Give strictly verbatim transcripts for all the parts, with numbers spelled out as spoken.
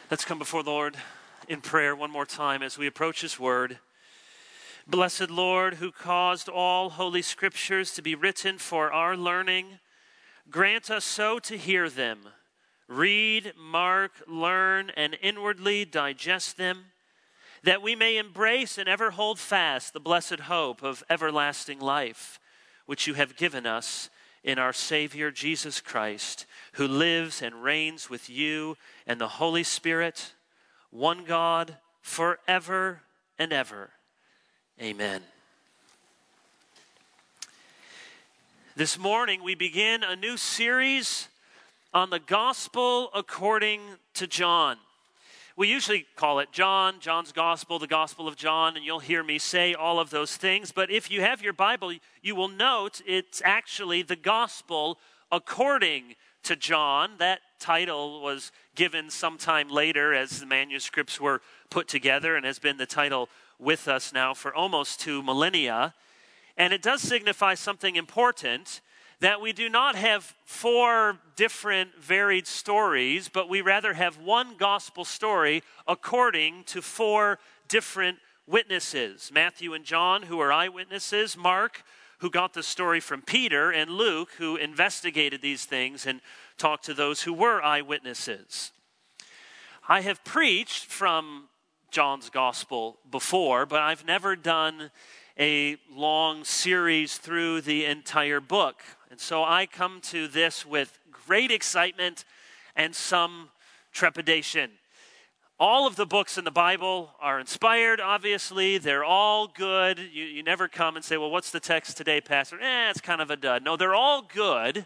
Let's come before the Lord in prayer one more time as we approach His Word. Blessed Lord, who caused all holy scriptures to be written for our learning, grant us so to hear them, read, mark, learn, and inwardly digest them, that we may embrace and ever hold fast the blessed hope of everlasting life, which you have given us in our Savior Jesus Christ, who lives and reigns with you and the Holy Spirit, one God, forever and ever. Amen. This morning we begin a new series on the Gospel according to John. We usually call it John, John's Gospel, the Gospel of John, and you'll hear me say all of those things. But if you have your Bible, you will note it's actually the Gospel according to John. That title was given sometime later as the manuscripts were put together and has been the title with us now for almost two millennia. And it does signify something important, that we do not have four different varied stories, but we rather have one gospel story according to four different witnesses. Matthew and John, who are eyewitnesses, Mark, who got the story from Peter, and Luke, who investigated these things and talked to those who were eyewitnesses. I have preached from John's gospel before, but I've never done a long series through the entire book. And so I come to this with great excitement and some trepidation. All of the books in the Bible are inspired, obviously. They're all good. You, you never come and say, well, what's the text today, Pastor? Eh, it's kind of a dud. No, they're all good.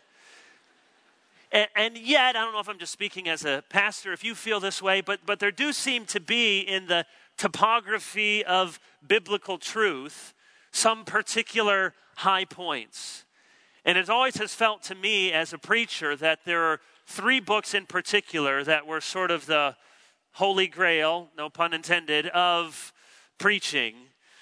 And, and yet, I don't know if I'm just speaking as a pastor, if you feel this way, but, but there do seem to be in the topography of biblical truth some particular high points. And it always has felt to me as a preacher that there are three books in particular that were sort of the holy grail, no pun intended, of preaching.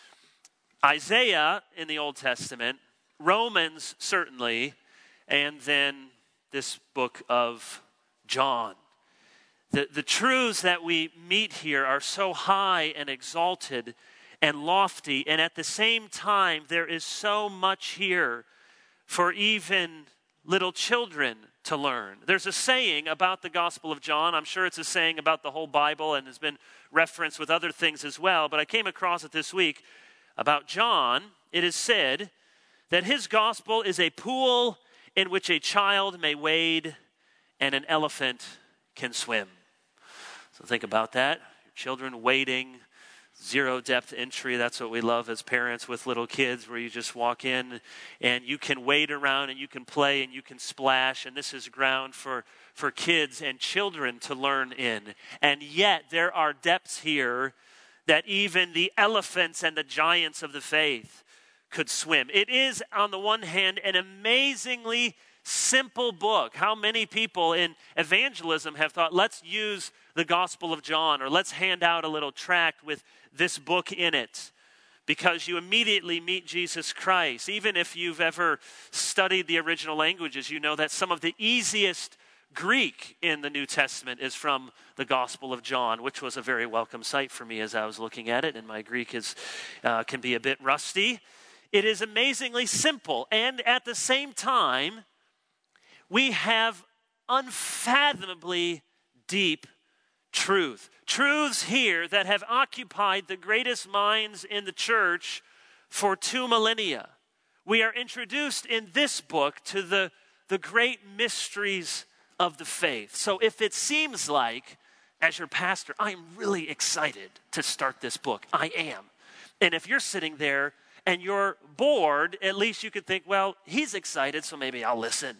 Isaiah in the Old Testament, Romans certainly, and then this book of John. The, the truths that we meet here are so high and exalted and lofty, and at the same time, there is so much here for even little children to learn. There's a saying about the Gospel of John. I'm sure it's a saying about the whole Bible and has been referenced with other things as well, but I came across it this week about John. It is said that his gospel is a pool in which a child may wade and an elephant can swim. So think about that. Your children wading, zero depth entry. That's what we love as parents with little kids, where you just walk in and you can wade around and you can play and you can splash. And this is ground for, for kids and children to learn in. And yet there are depths here that even the elephants and the giants of the faith could swim. It is, on the one hand, an amazingly simple book. How many people in evangelism have thought, let's use the Gospel of John, or let's hand out a little tract with this book in it, because you immediately meet Jesus Christ. Even if you've ever studied the original languages, you know that some of the easiest Greek in the New Testament is from the Gospel of John, which was a very welcome sight for me as I was looking at it, and my Greek is uh, can be a bit rusty. It is amazingly simple, and at the same time, we have unfathomably deep truth. Truths here that have occupied the greatest minds in the church for two millennia. We are introduced in this book to the, the great mysteries of the faith. So if it seems like, as your pastor, I'm really excited to start this book, I am. And if you're sitting there and you're bored, at least you could think, well, he's excited, so maybe I'll listen.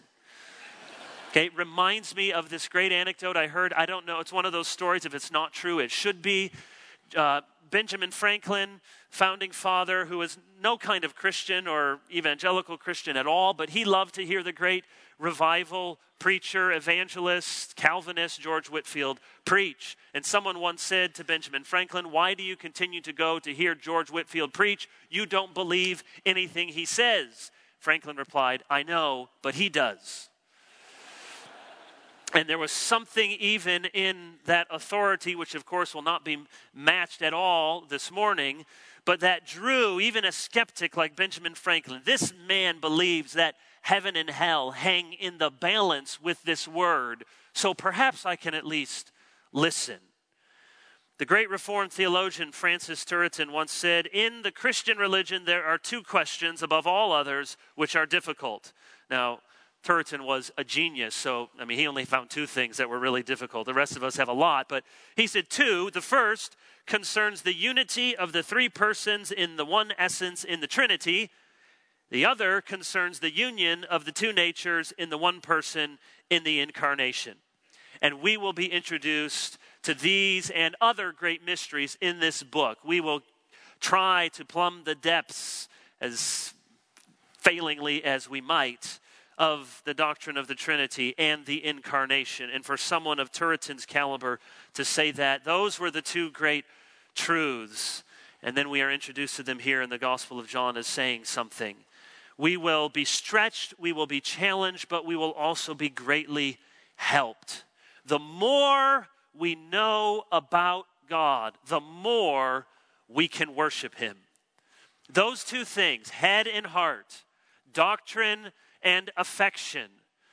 Okay, it reminds me of this great anecdote I heard. I don't know, it's one of those stories, if it's not true, it should be. Uh, Benjamin Franklin, founding father, who was no kind of Christian or evangelical Christian at all, but he loved to hear the great revival preacher, evangelist, Calvinist George Whitefield preach. And someone once said to Benjamin Franklin, why do you continue to go to hear George Whitefield preach? You don't believe anything he says. Franklin replied, I know, but he does. And there was something even in that authority, which of course will not be matched at all this morning, but that drew even a skeptic like Benjamin Franklin. This man believes that heaven and hell hang in the balance with this word, so perhaps I can at least listen. The great Reformed theologian Francis Turretin once said, "In the Christian religion, there are two questions above all others which are difficult." Now, Turretin was a genius, so, I mean, he only found two things that were really difficult. The rest of us have a lot, but he said two. The first concerns the unity of the three persons in the one essence in the Trinity. The other concerns the union of the two natures in the one person in the incarnation. And we will be introduced to these and other great mysteries in this book. We will try to plumb the depths, as failingly as we might, of the doctrine of the Trinity and the incarnation. And for someone of Turretin's caliber to say that, those were the two great truths. And then we are introduced to them here in the Gospel of John as saying something. We will be stretched, we will be challenged, but we will also be greatly helped. The more we know about God, the more we can worship him. Those two things, head and heart, doctrine and affection,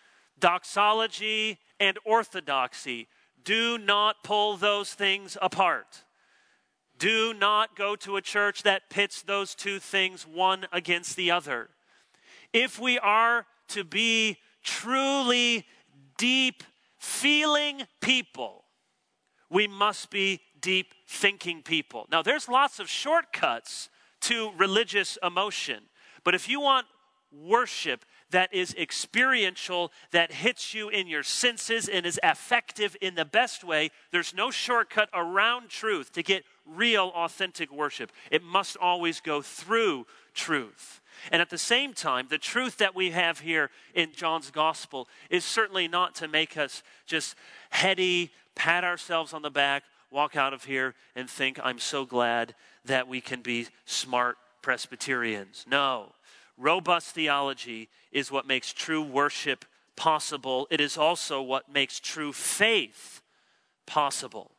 doxology and orthodoxy, do not pull those things apart. Do not go to a church that pits those two things one against the other. If we are to be truly deep feeling people, we must be deep thinking people. Now, there's lots of shortcuts to religious emotion, but if you want worship that is experiential, that hits you in your senses and is effective in the best way, there's no shortcut around truth to get real, authentic worship. It must always go through truth. And at the same time, the truth that we have here in John's gospel is certainly not to make us just heady, pat ourselves on the back, walk out of here and think, I'm so glad that we can be smart Presbyterians. No. Robust theology is what makes true worship possible. It is also what makes true faith possible.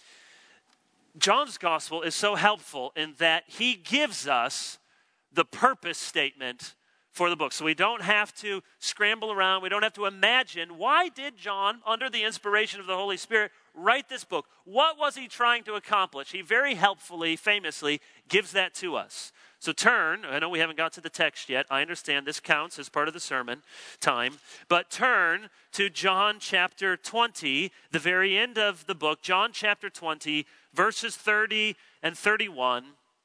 John's gospel is so helpful in that he gives us the purpose statement for the book. So we don't have to scramble around. We don't have to imagine, why did John, under the inspiration of the Holy Spirit, write this book? What was he trying to accomplish? He very helpfully, famously, gives that to us. So turn, I know we haven't got to the text yet. I understand this counts as part of the sermon time. But turn to John chapter twenty, the very end of the book. John chapter twenty, verses thirty and thirty-one.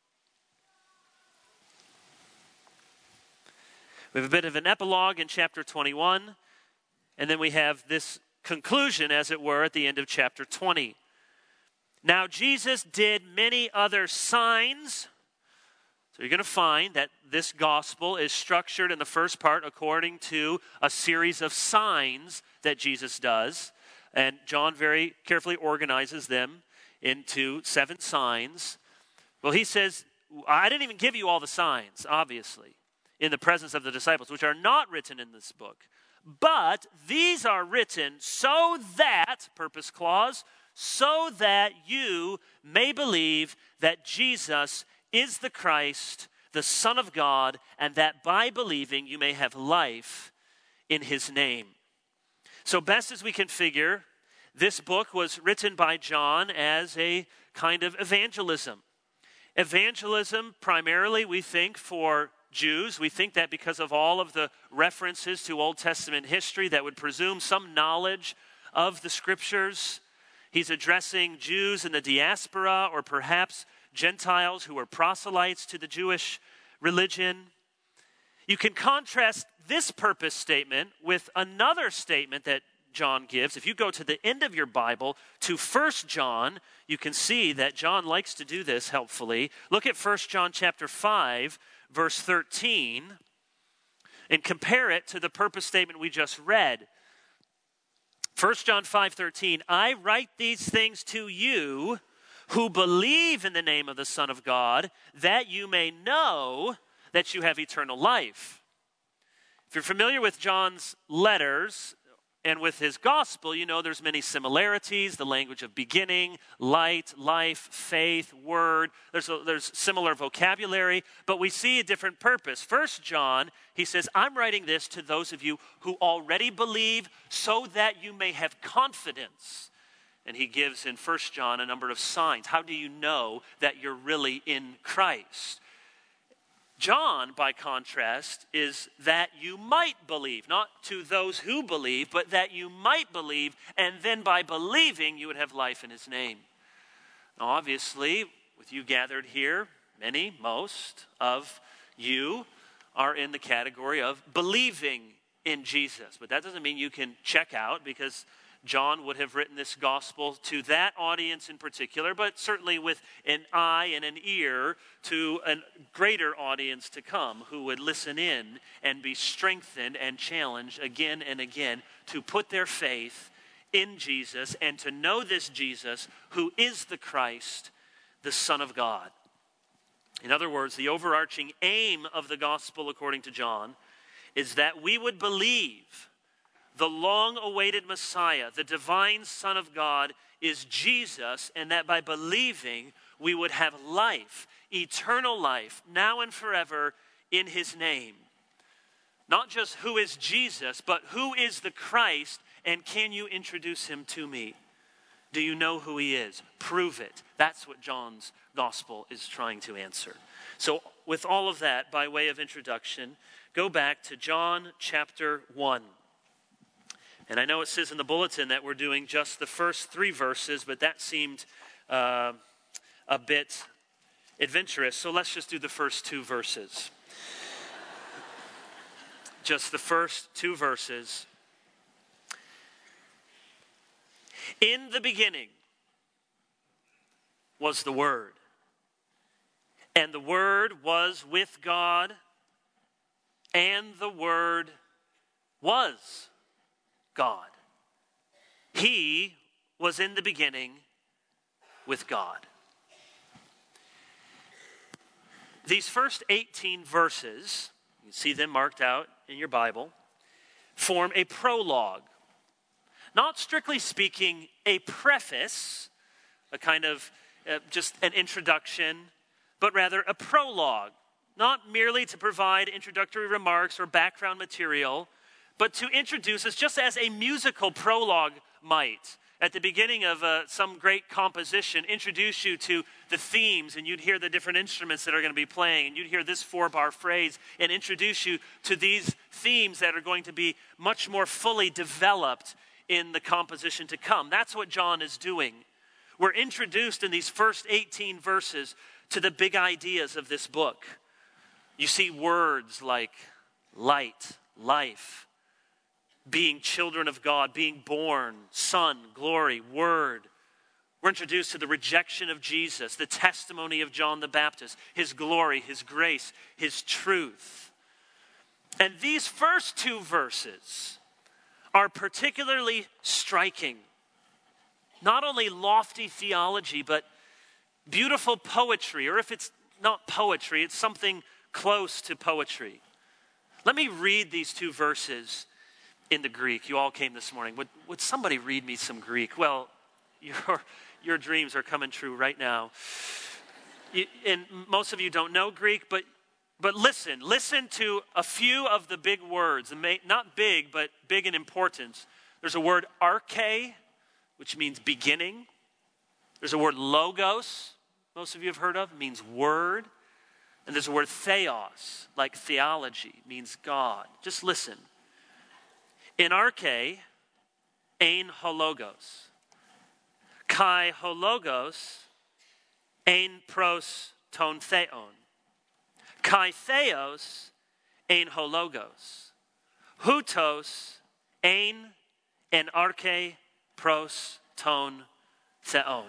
We have a bit of an epilogue in chapter twenty-one. And then we have this conclusion, as it were, at the end of chapter twenty. Now Jesus did many other signs. So you're going to find that this gospel is structured in the first part according to a series of signs that Jesus does. And John very carefully organizes them into seven signs. Well, he says, I didn't even give you all the signs, obviously, in the presence of the disciples, which are not written in this book. But these are written so that, purpose clause, so that you may believe that Jesus is the Christ, the Son of God, and that by believing you may have life in his name. So best as we can figure, this book was written by John as a kind of evangelism. Evangelism primarily, we think, for Jews. We think that because of all of the references to Old Testament history that would presume some knowledge of the scriptures. He's addressing Jews in the diaspora, or perhaps Gentiles who were proselytes to the Jewish religion. You can contrast this purpose statement with another statement that John gives. If you go to the end of your Bible to First John, you can see that John likes to do this helpfully. Look at First John chapter five, verse thirteen, and compare it to the purpose statement we just read. First John five thirteen, I write these things to you who believe in the name of the Son of God, that you may know that you have eternal life. If you're familiar with John's letters, And with his gospel, you know, there's many similarities, the language of beginning, light, life, faith, word. There's, a, there's similar vocabulary, but we see a different purpose. First John, he says, I'm writing this to those of you who already believe so that you may have confidence. And he gives in First John a number of signs. How do you know that you're really in Christ? John, by contrast, is that you might believe, not to those who believe, but that you might believe, and then by believing, you would have life in his name. Now, obviously, with you gathered here, many, most of you are in the category of believing in Jesus. But that doesn't mean you can check out, because John would have written this gospel to that audience in particular, but certainly with an eye and an ear to a greater audience to come who would listen in and be strengthened and challenged again and again to put their faith in Jesus and to know this Jesus who is the Christ, the Son of God. In other words, the overarching aim of the gospel, according to John, is that we would believe the long-awaited Messiah, the divine Son of God, is Jesus, and that by believing we would have life, eternal life, now and forever in his name. Not just who is Jesus, but who is the Christ, and can you introduce him to me? Do you know who he is? Prove it. That's what John's gospel is trying to answer. So with all of that, by way of introduction, go back to John chapter one. And I know it says in the bulletin that we're doing just the first three verses, but that seemed uh, a bit adventurous. So let's just do the first two verses. Just the first two verses. In the beginning was the Word, and the Word was with God, and the Word was God. He was in the beginning with God. These first eighteen verses, you can see them marked out in your Bible, form a prologue. Not strictly speaking, a preface, a kind of uh, just an introduction, but rather a prologue. Not merely to provide introductory remarks or background material, but to introduce us just as a musical prologue might. At the beginning of uh, some great composition, introduce you to the themes, and you'd hear the different instruments that are going to be playing, and you'd hear this four-bar phrase, and introduce you to these themes that are going to be much more fully developed in the composition to come. That's what John is doing. We're introduced in these first eighteen verses to the big ideas of this book. You see words like light, life, being children of God, being born, Son, glory, Word. We're introduced to the rejection of Jesus, the testimony of John the Baptist, his glory, his grace, his truth. And these first two verses are particularly striking. Not only lofty theology, but beautiful poetry, or if it's not poetry, it's something close to poetry. Let me read these two verses in the Greek. You all came this morning. Would, would somebody read me some Greek? Well, your, your dreams are coming true right now. You, and most of you don't know Greek, but but listen. Listen to a few of the big words. Not big, but big in importance. There's a word arche, which means beginning. There's a word logos, most of you have heard of, means word. And there's a word theos, like theology, means God. Just listen. In arche, ein hologos. Kai hologos, ein pros ton theon. Kai theos, ein hologos. Hutos, ein en arche pros ton theon.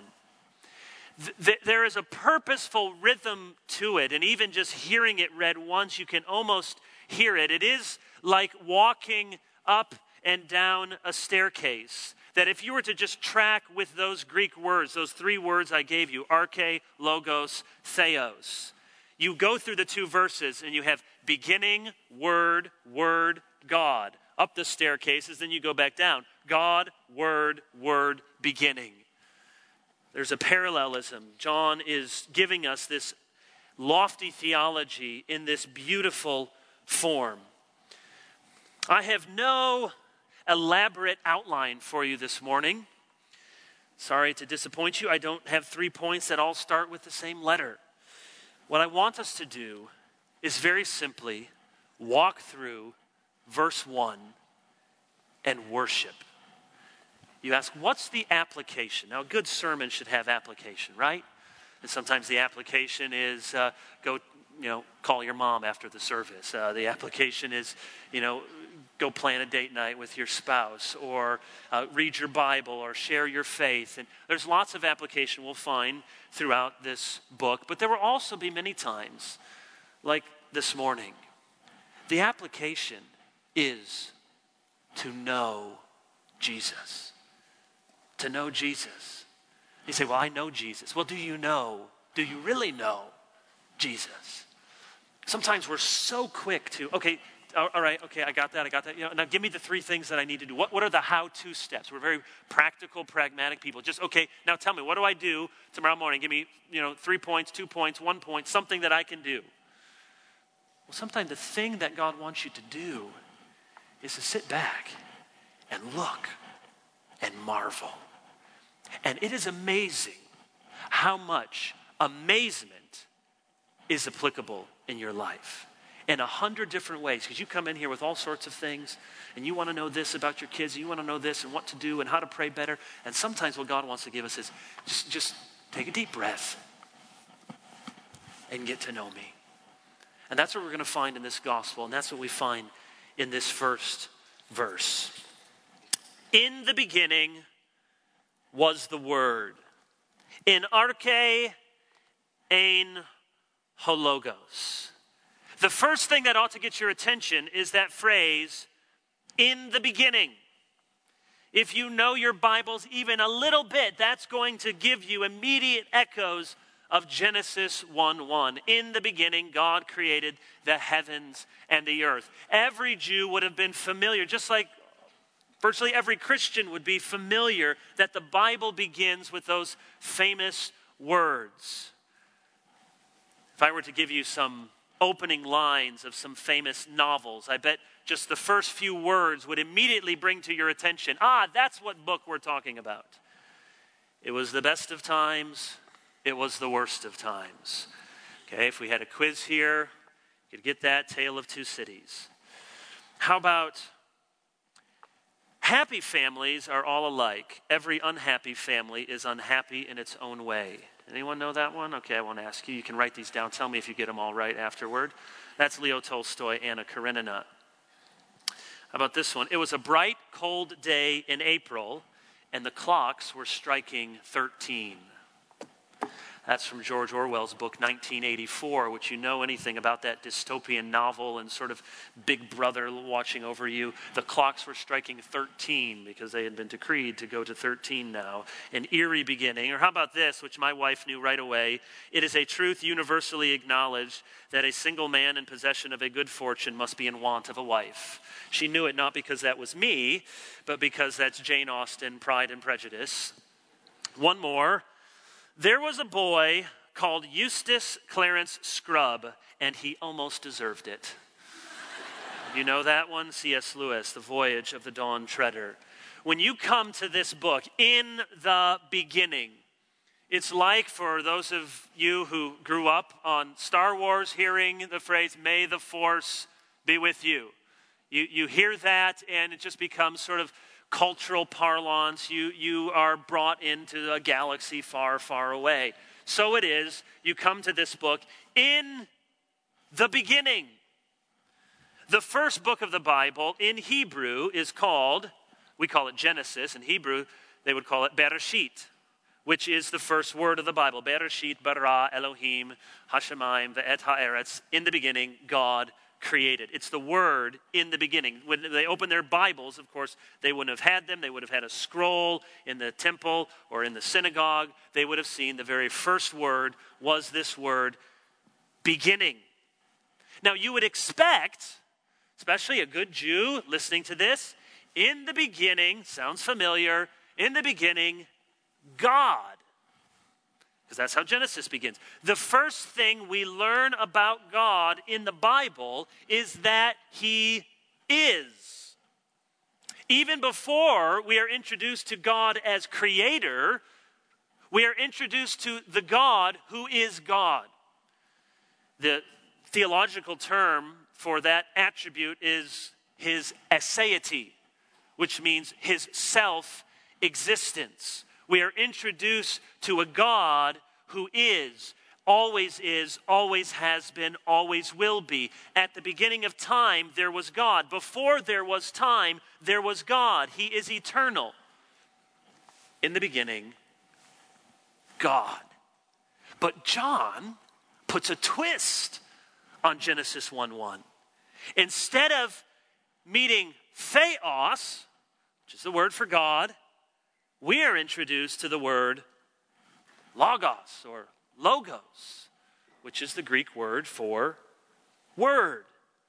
Th- there is a purposeful rhythm to it, and even just hearing it read once, you can almost hear it. It is like walking up and down a staircase, that if you were to just track with those Greek words, those three words I gave you, arche, logos, theos, you go through the two verses and you have beginning, word, word, God. up the staircases, then you go back down. God, Word, Word, beginning. There's a parallelism. John is giving us this lofty theology in this beautiful form. I have no elaborate outline for you this morning. Sorry to disappoint you. I don't have three points that all start with the same letter. What I want us to do is very simply walk through verse one and worship. You ask, what's the application? Now, a good sermon should have application, right? And sometimes the application is uh, go, you know, call your mom after the service. Uh, the application is, you know, go plan a date night with your spouse, or uh, read your Bible, or share your faith. And there's lots of application we'll find throughout this book. But there will also be many times, like this morning, the application is to know Jesus. To know Jesus. You say, well, I know Jesus. Well, do you know? Do you really know Jesus? Sometimes we're so quick to, okay, all right, okay, I got that, I got that. You know, now give me the three things that I need to do. What, what are the how-to steps? We're very practical, pragmatic people. Just, okay, now tell me, what do I do tomorrow morning? Give me, you know, three points, two points, one point, something that I can do. Well, sometimes the thing that God wants you to do is to sit back and look and marvel. And it is amazing how much amazement is applicable in your life. In a hundred different ways, because you come in here with all sorts of things, and you want to know this about your kids, and you want to know this, and what to do, and how to pray better. And sometimes what God wants to give us is just, just take a deep breath and get to know me. And that's what we're going to find in this gospel, and that's what we find in this first verse. In the beginning was the Word. In arche ein hologos. The first thing that ought to get your attention is that phrase, in the beginning. If you know your Bibles even a little bit, that's going to give you immediate echoes of Genesis one one. In the beginning, God created the heavens and the earth. Every Jew would have been familiar, just like virtually every Christian would be familiar, that the Bible begins with those famous words. If I were to give you some opening lines of some famous novels, I bet just the first few words would immediately bring to your attention, ah, that's what book we're talking about. It was the best of times, it was the worst of times. Okay, if we had a quiz here, you could get that, Tale of Two Cities. How about, happy families are all alike. Every unhappy family is unhappy in its own way. Anyone know that one? Okay, I won't ask you. You can write these down. Tell me if you get them all right afterward. That's Leo Tolstoy, Anna Karenina. How about this one? It was a bright, cold day in April, and the clocks were striking thirteen. That's from George Orwell's book, nineteen eighty-four, which you know anything about that dystopian novel and sort of Big Brother watching over you. The clocks were striking thirteen because they had been decreed to go to thirteen now. An eerie beginning. Or how about this, which my wife knew right away? It is a truth universally acknowledged that a single man in possession of a good fortune must be in want of a wife. She knew it not because that was me, but because that's Jane Austen, Pride and Prejudice. One more. There was a boy called Eustace Clarence Scrubb, and he almost deserved it. You know that one? C S Lewis, The Voyage of the Dawn Treader. When you come to this book, in the beginning, it's like for those of you who grew up on Star Wars hearing the phrase, may the force be with you. You, you hear that, and it just becomes sort of cultural parlance. You, you are brought into a galaxy far, far away. So it is, you come to this book in the beginning. The first book of the Bible in Hebrew is called, we call it Genesis. In Hebrew, they would call it Bereshit, which is the first word of the Bible. Bereshit, bara, Elohim, Hashemayim, ve'et ha'eretz. In the beginning, God created. It's the word in the beginning. When they opened their Bibles, of course, they wouldn't have had them. They would have had a scroll in the temple or in the synagogue. They would have seen the very first word was this word, beginning. Now, you would expect especially a good Jew listening to this. In the beginning, sounds familiar, in the beginning, God. Because that's how Genesis begins. The first thing we learn about God in the Bible is that he is. Even before we are introduced to God as creator, we are introduced to the God who is God. The theological term for that attribute is his aseity, which means his self-existence. We are introduced to a God who is, always is, always has been, always will be. At the beginning of time, there was God. Before there was time, there was God. He is eternal. In the beginning, God. But John puts a twist on Genesis one one. Instead of meeting theos, which is the word for God, we are introduced to the word logos or logos, which is the Greek word for word.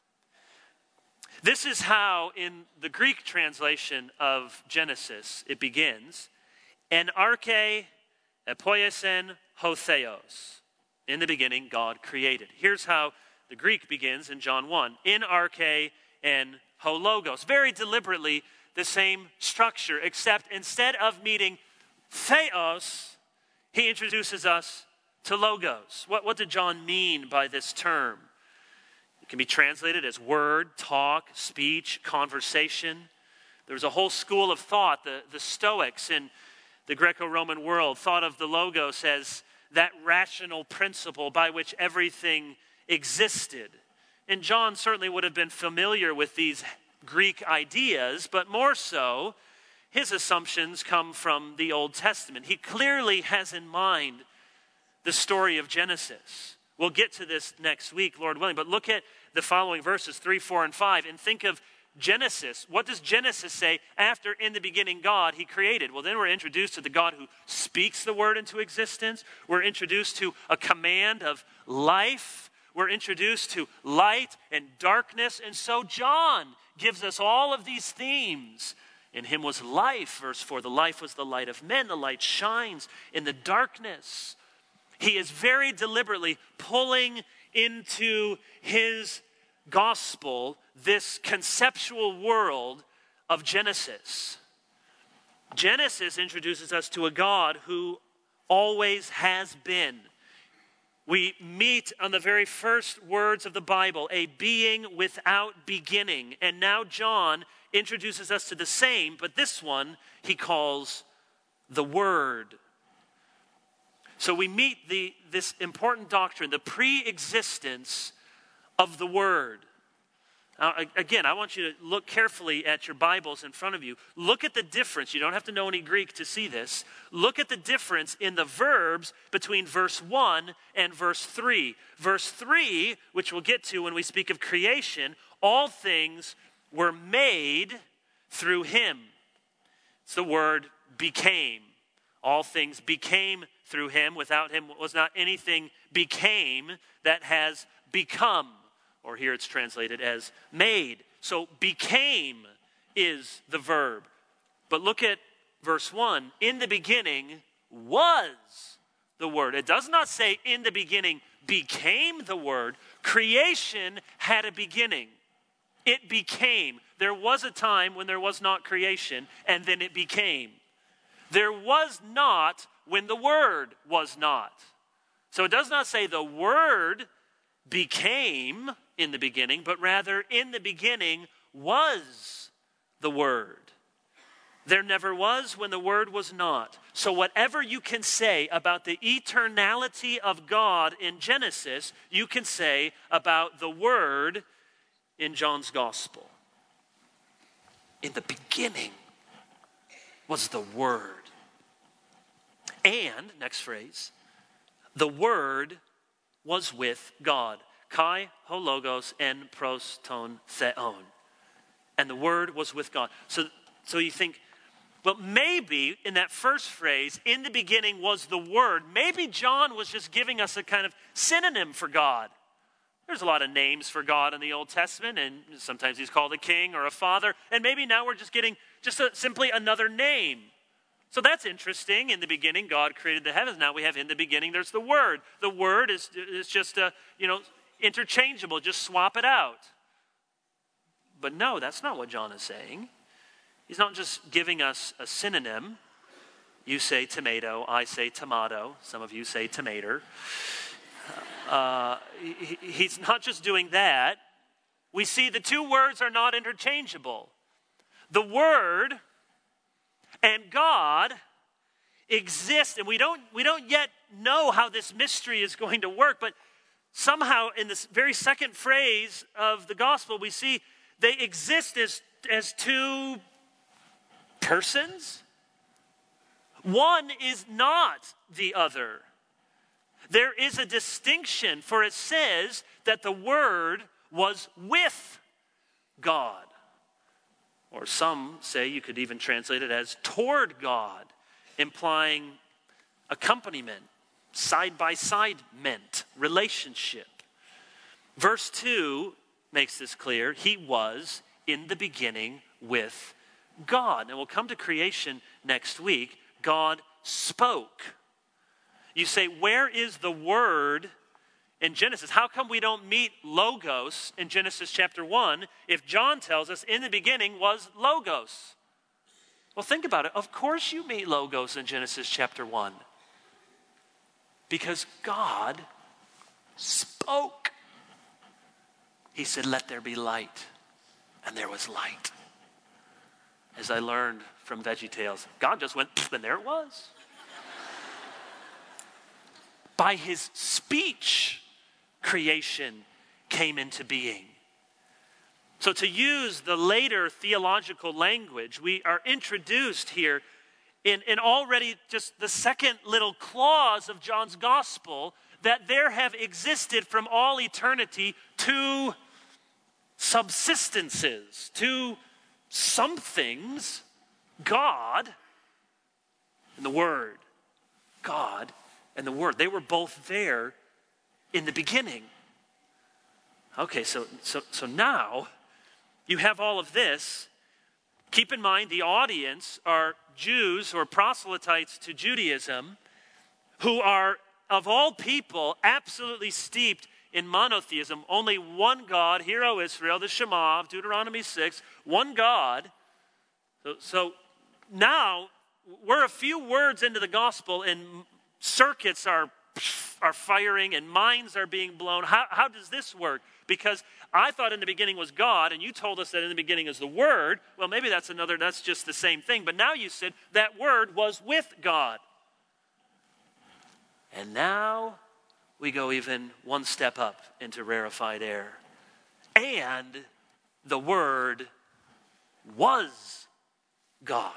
This is how in the Greek translation of Genesis it begins. En arche epoiesen ho theos. In the beginning, God created. Here's how the Greek begins in John one. In arche and ho logos. Very deliberately the same structure, except instead of meeting theos, he introduces us to logos. What, what did John mean by this term? It can be translated as word, talk, speech, conversation. There was a whole school of thought, the, the Stoics in the Greco-Roman world thought of the logos as that rational principle by which everything existed. And John certainly would have been familiar with these Greek ideas, but more so, his assumptions come from the Old Testament. He clearly has in mind the story of Genesis. We'll get to this next week, Lord willing, but look at the following verses, three, four, and five, and think of Genesis. What does Genesis say after in the beginning God, he created? Well, then we're introduced to the God who speaks the word into existence. We're introduced to a command of life. We're introduced to light and darkness. And so John gives us all of these themes. In him was life, verse four. The life was the light of men. The light shines in the darkness. He is very deliberately pulling into his gospel this conceptual world of Genesis. Genesis introduces us to a God who always has been. We meet on the very first words of the Bible, a being without beginning. And now John introduces us to the same, but this one he calls the Word. So we meet the, this important doctrine, the pre-existence of the Word. Now, again, I want you to look carefully at your Bibles in front of you. Look at the difference. You don't have to know any Greek to see this. Look at the difference in the verbs between verse one and verse three. Verse three, which we'll get to when we speak of creation, all things were made through him. It's the word became. All things became through him. Without him was not anything became that has become. Or here it's translated as made. So became is the verb. But look at verse one. In the beginning was the Word. It does not say in the beginning became the Word. Creation had a beginning. It became. There was a time when there was not creation, and then it became. There was not when the Word was not. So it does not say the Word became in the beginning, but rather in the beginning was the Word. There never was when the Word was not. So whatever you can say about the eternality of God in Genesis, you can say about the Word in John's Gospel. In the beginning was the Word. And, next phrase, the Word was with God. Kai, ho logos, en pros ton theon. And the Word was with God. So, so you think, well, maybe in that first phrase, in the beginning was the Word, maybe John was just giving us a kind of synonym for God. There's a lot of names for God in the Old Testament, and sometimes he's called a king or a father, and maybe now we're just getting just a, simply another name. So that's interesting. In the beginning, God created the heavens. Now we have in the beginning, there's the Word. The Word is, is just, a, you know, interchangeable. Just swap it out. But no, that's not what John is saying. He's not just giving us a synonym. You say tomato, I say tomato. Some of you say tomato. Uh, he, he's not just doing that. We see the two words are not interchangeable. The Word and God exist, and we don't we don't yet know how this mystery is going to work, but somehow in this very second phrase of the gospel, we see they exist as, as two persons. One is not the other. There is a distinction, for it says that the Word was with God. Or some say you could even translate it as toward God, implying accompaniment, side-by-side meant, relationship. Verse two makes this clear. He was in the beginning with God. And we'll come to creation next week. God spoke. You say, where is the Word in Genesis? How come we don't meet Logos in Genesis chapter one if John tells us in the beginning was Logos? Well, think about it. Of course you meet Logos in Genesis chapter one. Because God spoke. He said, let there be light. And there was light. As I learned from VeggieTales, God just went, and there it was. By his speech, creation came into being. So to use the later theological language, we are introduced here in, in already just the second little clause of John's gospel that there have existed from all eternity two subsistences, two somethings, God and the Word. God and the Word. They were both there in the beginning. Okay, so so so now you have all of this. Keep in mind the audience are Jews or proselytes to Judaism who are, of all people, absolutely steeped in monotheism. Only one God. Hear, O Israel, the Shema of Deuteronomy six. One God. So, so now we're a few words into the gospel and circuits are are firing and minds are being blown. How, how does this work? Because I thought in the beginning was God, and you told us that in the beginning is the Word. Well, maybe that's another, that's just the same thing. But now you said that Word was with God. And now we go even one step up into rarefied air. And the Word was God.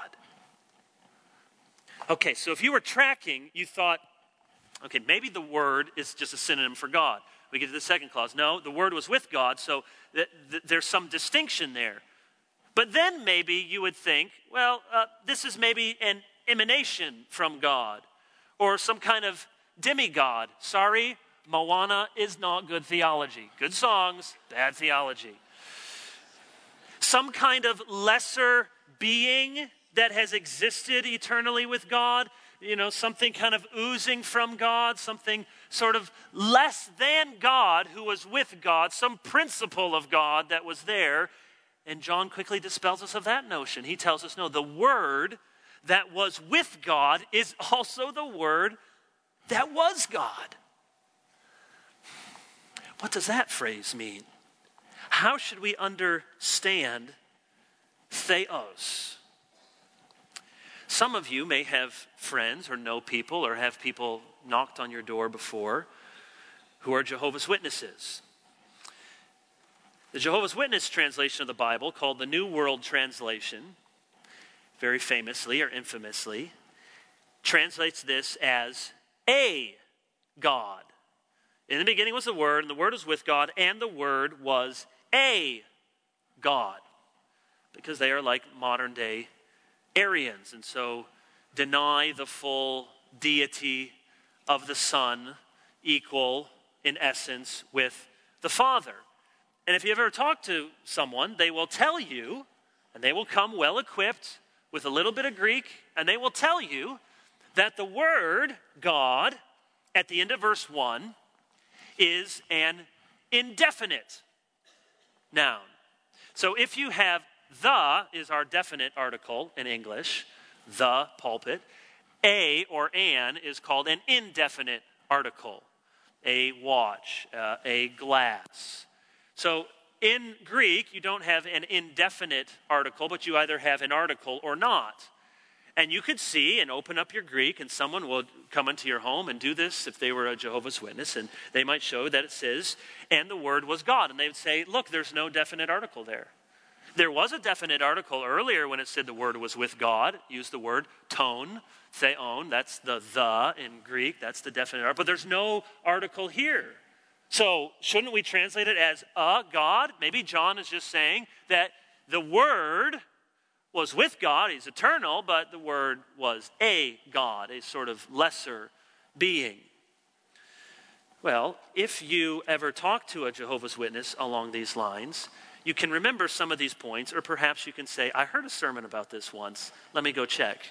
Okay, so if you were tracking, you thought, okay, maybe the Word is just a synonym for God. We get to the second clause. No, the Word was with God, so th- th- there's some distinction there. But then maybe you would think, well, uh, this is maybe an emanation from God or some kind of demigod. Sorry, Moana is not good theology. Good songs, bad theology. Some kind of lesser being that has existed eternally with God, you know, something kind of oozing from God, something sort of less than God who was with God, some principle of God that was there. And John quickly dispels us of that notion. He tells us, no, the Word that was with God is also the Word that was God. What does that phrase mean? How should we understand theos? Some of you may have friends or know people or have people knocked on your door before who are Jehovah's Witnesses. The Jehovah's Witness translation of the Bible, called the New World Translation, very famously or infamously, translates this as a God. In the beginning was the Word, and the Word was with God, and the Word was a God. Because they are like modern day Arians, and so deny the full deity of the Son, equal in essence with the Father. And if you ever talk to someone, they will tell you, and they will come well equipped with a little bit of Greek, and they will tell you that the word God at the end of verse one is an indefinite noun. So if you have the is our definite article in English, the pulpit, a or an is called an indefinite article, a watch, uh, a glass. So in Greek, you don't have an indefinite article, but you either have an article or not. And you could see and open up your Greek, and someone will come into your home and do this if they were a Jehovah's Witness, and they might show that it says, and the word was God. And they would say, look, there's no definite article there. There was a definite article earlier when it said the word was with God. Use the word ton, theon. That's the the in Greek. That's the definite article. But there's no article here. So shouldn't we translate it as a God? Maybe John is just saying that the word was with God. He's eternal, but the word was a God, a sort of lesser being. Well, if you ever talk to a Jehovah's Witness along these lines, you can remember some of these points, or perhaps you can say, I heard a sermon about this once. Let me go check.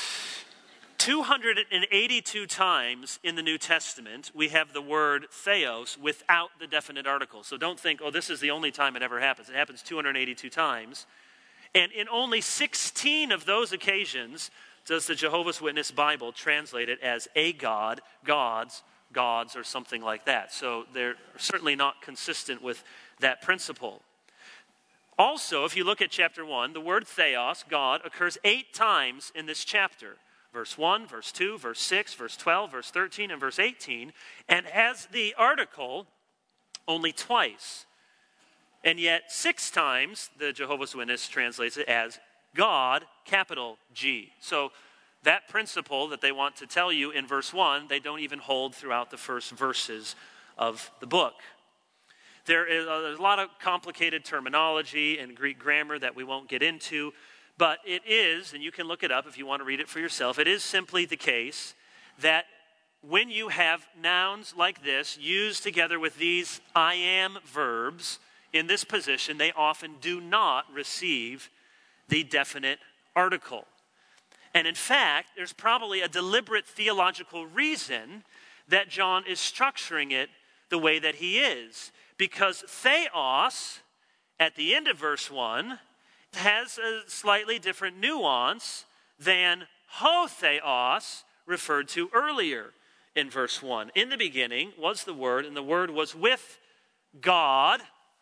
two hundred eighty-two times in the New Testament, we have the word theos without the definite article. So don't think, oh, this is the only time it ever happens. It happens two hundred eighty-two times. And in only sixteen of those occasions does the Jehovah's Witness Bible translate it as a God, gods, gods, or something like that. So they're certainly not consistent with that principle. Also, if you look at chapter one, the word theos, God, occurs eight times in this chapter. Verse one, verse two, verse six, verse twelve, verse thirteen, and verse eighteen. And as the article, only twice. And yet, six times, the Jehovah's Witness translates it as God, capital G. So that principle that they want to tell you in verse one, they don't even hold throughout the first verses of the book. There is a, a lot of complicated terminology and Greek grammar that we won't get into, but it is, and you can look it up if you want to read it for yourself, it is simply the case that when you have nouns like this used together with these I am verbs in this position, they often do not receive the definite article. And in fact, there's probably a deliberate theological reason that John is structuring it the way that he is. Because theos, at the end of verse one, has a slightly different nuance than ho theos, referred to earlier in verse one. In the beginning was the Word, and the Word was with God.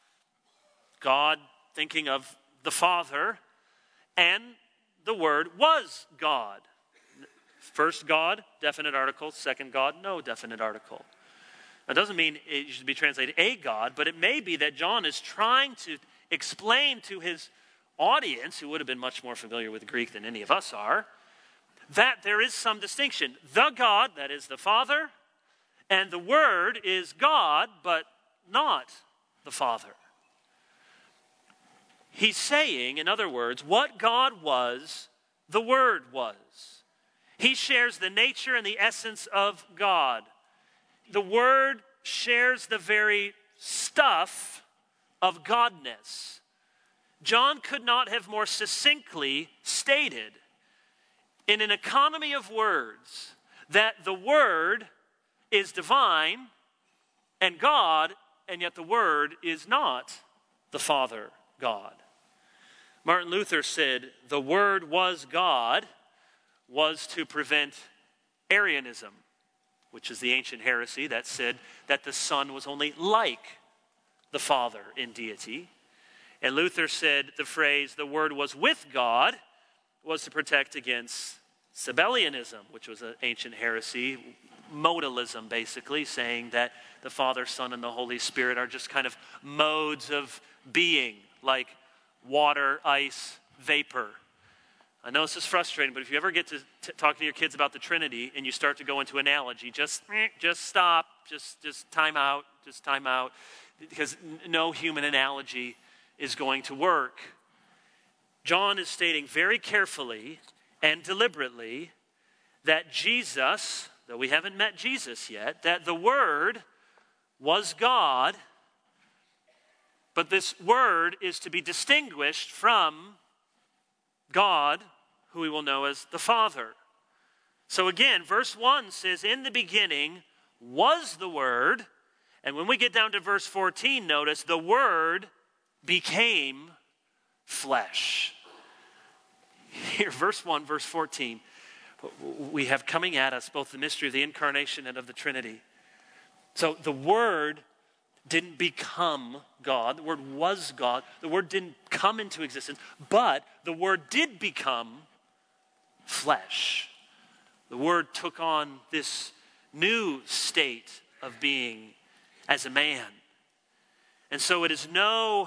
God thinking of the Father, and the Word was God. First God, definite article. Second God, no definite article. That doesn't mean it should be translated a God, but it may be that John is trying to explain to his audience, who would have been much more familiar with Greek than any of us are, that there is some distinction. The God, that is the Father, and the Word is God, but not the Father. He's saying, in other words, what God was, the Word was. He shares the nature and the essence of God. The Word shares the very stuff of Godness. John could not have more succinctly stated in an economy of words that the Word is divine and God, and yet the Word is not the Father God. Martin Luther said, the Word was God was to prevent Arianism, which is the ancient heresy that said that the Son was only like the Father in deity. And Luther said the phrase, the Word was with God, was to protect against Sabellianism, which was an ancient heresy, modalism basically, saying that the Father, Son, and the Holy Spirit are just kind of modes of being, like water, ice, vapor. I know this is frustrating, but if you ever get to t- talk to your kids about the Trinity and you start to go into analogy, just just stop, just just time out, just time out, because n- no human analogy is going to work. John is stating very carefully and deliberately that Jesus, though we haven't met Jesus yet, that the Word was God, But this Word is to be distinguished from God, who we will know as the Father. So again, verse one says, in the beginning was the Word. And when we get down to verse fourteen, notice, the Word became flesh. Here, verse one, verse fourteen, we have coming at us both the mystery of the incarnation and of the Trinity. So the Word didn't become God. The Word was God. The Word didn't come into existence, but the Word did become flesh. The Word took on this new state of being as a man. And so it is no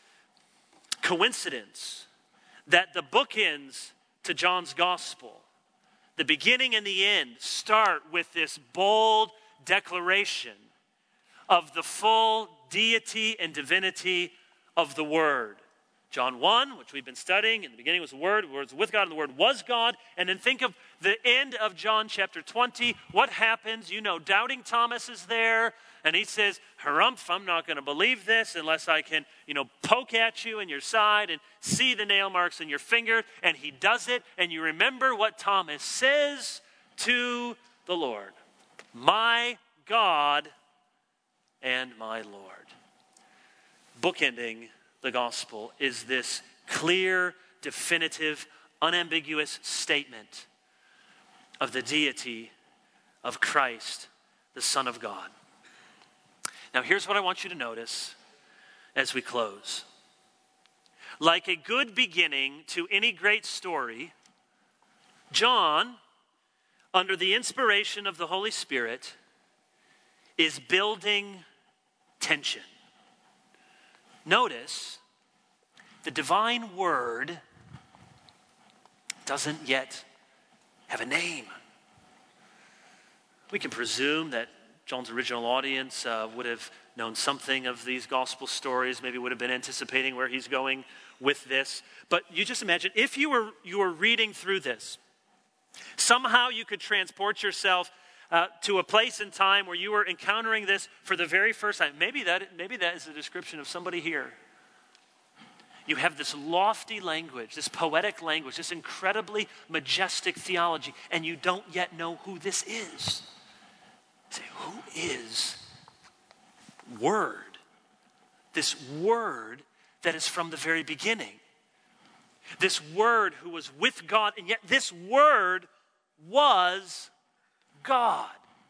coincidence that the bookends to John's gospel, the beginning and the end, start with this bold declaration of the full deity and divinity of the Word. John one, which we've been studying, in the beginning was the Word, the Word was with God, and the Word was God. And then think of the end of John chapter twenty. What happens? You know, doubting Thomas is there, and he says, harumph, I'm not going to believe this unless I can, you know, poke at you in your side and see the nail marks in your finger. And he does it, and you remember what Thomas says to the Lord. My God and my Lord. Bookending the gospel is this clear, definitive, unambiguous statement of the deity of Christ, the Son of God. Now, here's what I want you to notice as we close. Like a good beginning to any great story, John, under the inspiration of the Holy Spirit, is building tension. Notice, the divine Word doesn't yet have a name. We can presume that John's original audience uh, would have known something of these gospel stories, maybe would have been anticipating where he's going with this. But you just imagine, if you were, you were reading through this, somehow you could transport yourself Uh, to a place in time where you were encountering this for the very first time. Maybe that, maybe that is a description of somebody here. You have this lofty language, this poetic language, this incredibly majestic theology, and you don't yet know who this is. You say, who is Word? This Word that is from the very beginning. This Word who was with God, and yet this Word was God.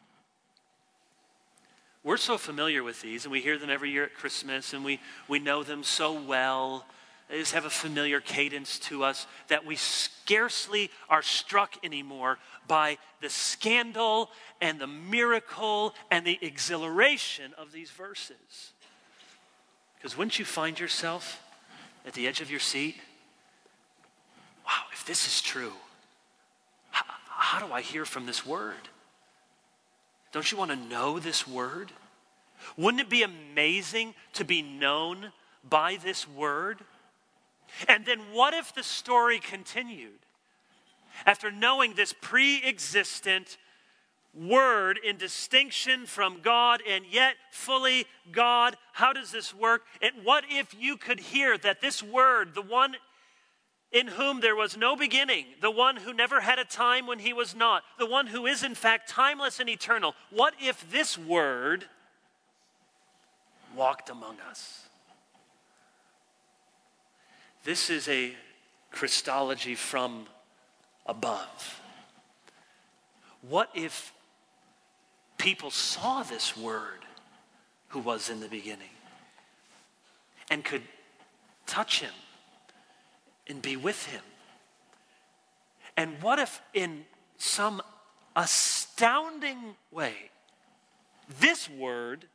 We're so familiar with these, and we hear them every year at Christmas, and we, we know them so well. They just have a familiar cadence to us that we scarcely are struck anymore by the scandal and the miracle and the exhilaration of these verses. Because wouldn't you find yourself at the edge of your seat? Wow, if this is true, how, how do I hear from this Word? Don't you want to know this Word? Wouldn't it be amazing to be known by this Word? And then what if the story continued? After knowing this pre-existent Word in distinction from God and yet fully God, how does this work? And what if you could hear that this Word, the one in whom there was no beginning, the one who never had a time when he was not, the one who is in fact timeless and eternal. What if this Word walked among us? This is a Christology from above. What if people saw this Word who was in the beginning and could touch him and be with him? And what if in some astounding way, this Word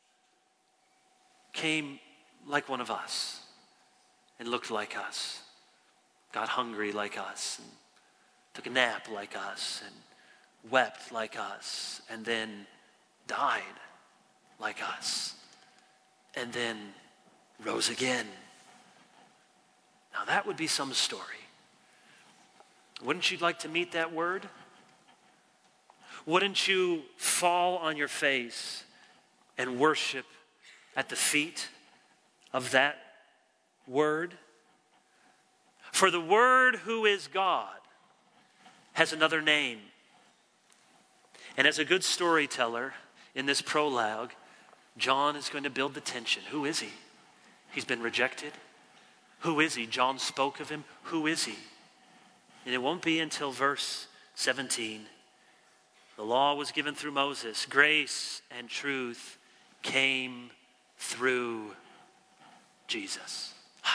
came like one of us and looked like us, got hungry like us, and took a nap like us, and wept like us, and then died like us, and then rose again? Now that would be some story. Wouldn't you like to meet that Word? Wouldn't you fall on your face and worship at the feet of that word? For the Word who is God has another name. And as a good storyteller in this prologue, John is going to build the tension. Who is he? He's been rejected. Who is he? John spoke of him. Who is he? And it won't be until verse seventeen. The law was given through Moses. Grace and truth came through Jesus.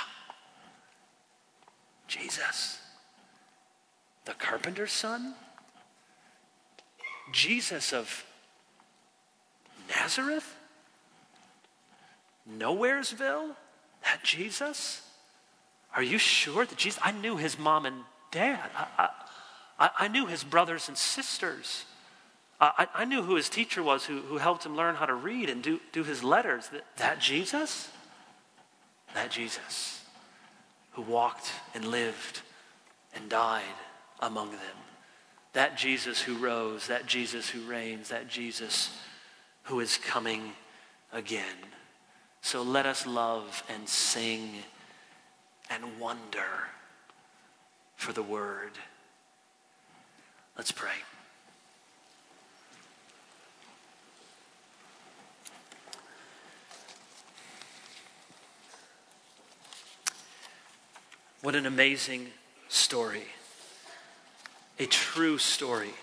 Jesus, the carpenter's son? Jesus of Nazareth? Nowheresville? That Jesus? Are you sure that Jesus? I knew his mom and dad. I, I, I knew his brothers and sisters. I, I knew who his teacher was who, who helped him learn how to read and do, do his letters. That, that Jesus? That Jesus who walked and lived and died among them. That Jesus who rose, that Jesus who reigns, that Jesus who is coming again. So let us love and sing and wonder for the word. Let's pray. What an amazing story. A true story.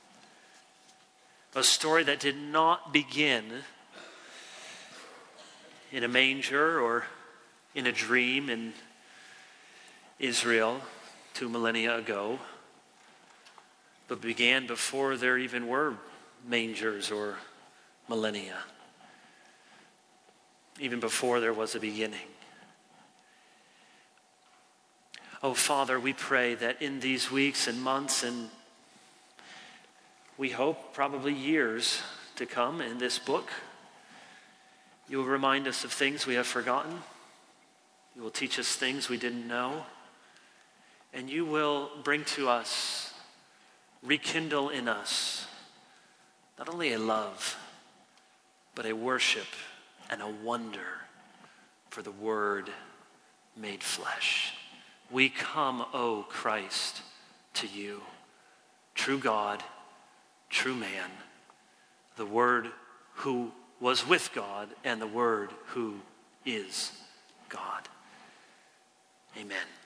A story that did not begin in a manger or in a dream in Israel two millennia ago, but began before there even were mangers or millennia, even before there was a beginning. Oh, Father, we pray that in these weeks and months and we hope probably years to come in this book, you will remind us of things we have forgotten. You will teach us things we didn't know. And you will bring to us, rekindle in us, not only a love, but a worship and a wonder for the Word made flesh. We come, O Christ, to you, true God, true man, the Word who was with God and the Word who is God. Amen.